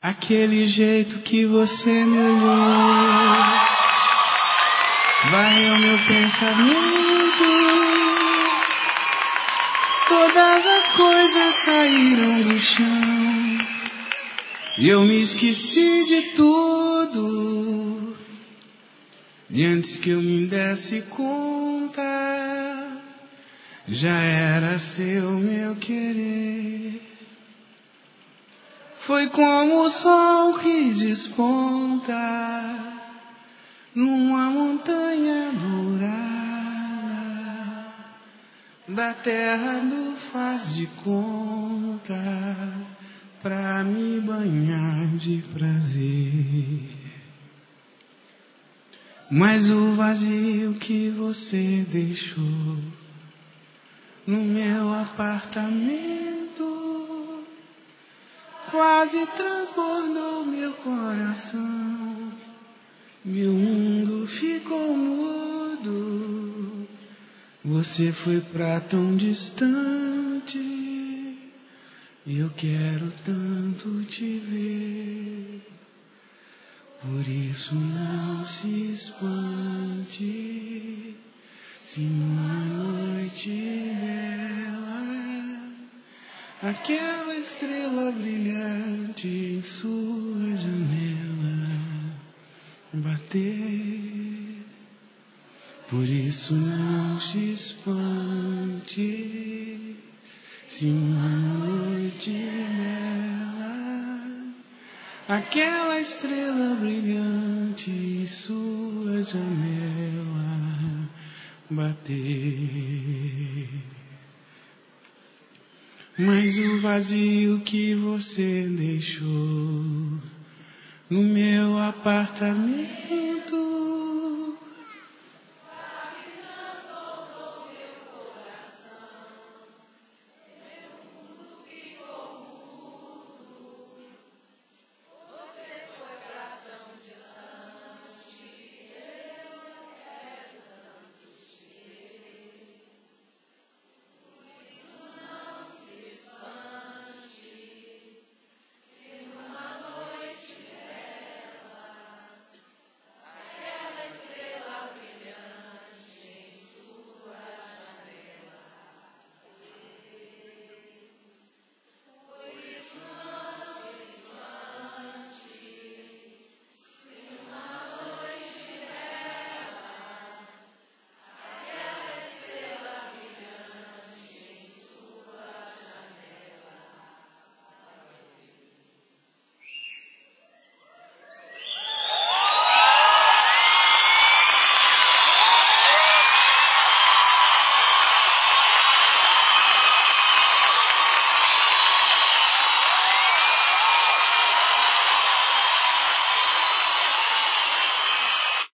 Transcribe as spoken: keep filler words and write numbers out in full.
Aquele jeito que você me olhou vai ao meu pensamento. Todas as coisas saíram do chão e eu me esqueci de tudo. E antes que eu me desse conta, já era seu meu querer. Foi como o sol que desponta numa montanha dourada da terra do faz de conta pra me banhar de prazer. Mas o vazio que você deixou no meu apartamento quase transbordou meu coração. Meu mundo ficou mudo. Você foi pra tão distante e eu quero tanto te ver. Por isso não se espante se numa noite bela aquela estrela brilhante em sua janela bater. Por isso não se espante se numa noite bela aquela estrela brilhante em sua janela bater. Mas o vazio que você deixou no meu apartamento